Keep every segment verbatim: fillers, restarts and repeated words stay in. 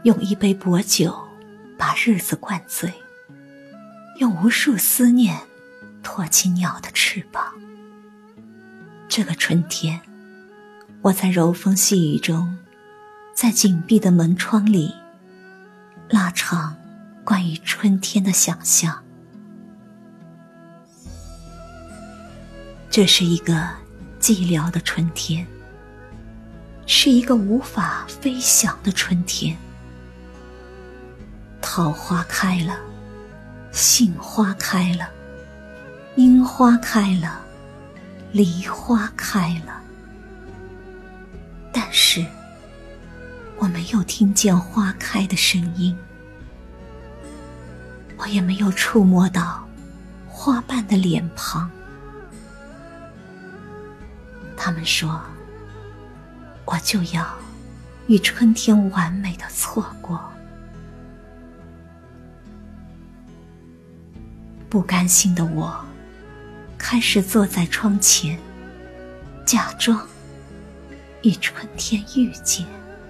用一杯薄酒把日子灌醉，用无数思念托起鸟的翅膀。这个春天，我在柔风细雨中，在紧闭的门窗里拉长关于春天的想象。这是一个寂寥的春天，是一个无法飞翔的春天。桃花开了，杏花开了，樱花开了，梨花开了，但是我没有听见花开的声音，我也没有触摸到花瓣的脸庞。他们说，我就要与春天完美的错过。不甘心的我，开始坐在窗前，假装与春天遇见。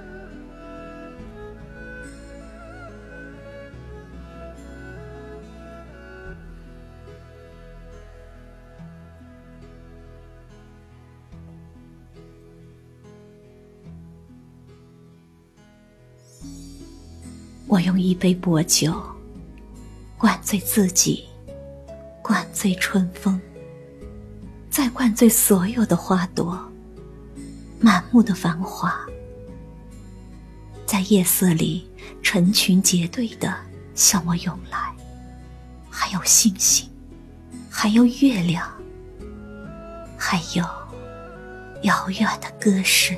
我用一杯薄酒灌醉自己，灌醉春风，再灌醉所有的花朵，满目的繁华，在夜色里成群结队地向我涌来，还有星星，还有月亮，还有遥远的歌声。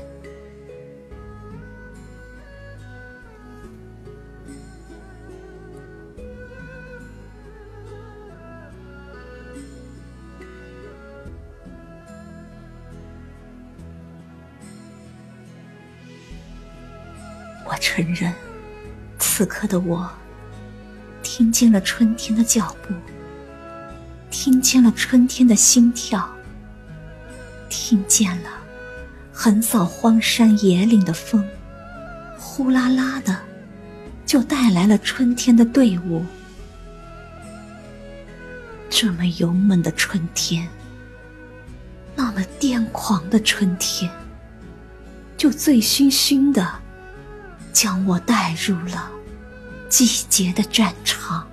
我承认，此刻的我听见了春天的脚步，听见了春天的心跳，听见了横扫荒山野岭的风，呼啦啦的就带来了春天的队伍。这么勇猛的春天，那么癫狂的春天，就醉醺醺的将我带入了季节的战场。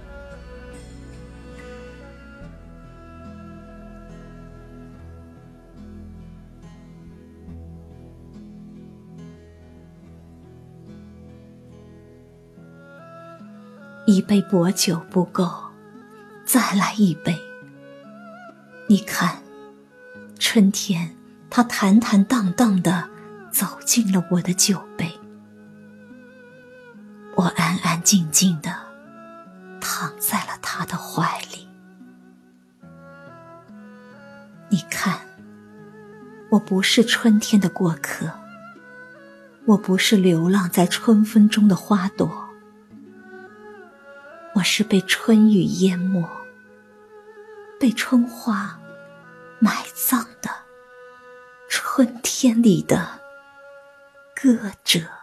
一杯薄酒不够，再来一杯。你看，春天它坦坦荡荡地走进了我的酒杯，我安安静静地躺在了他的怀里。你看，我不是春天的过客，我不是流浪在春风中的花朵，我是被春雨淹没，被春花埋葬的春天里的歌者。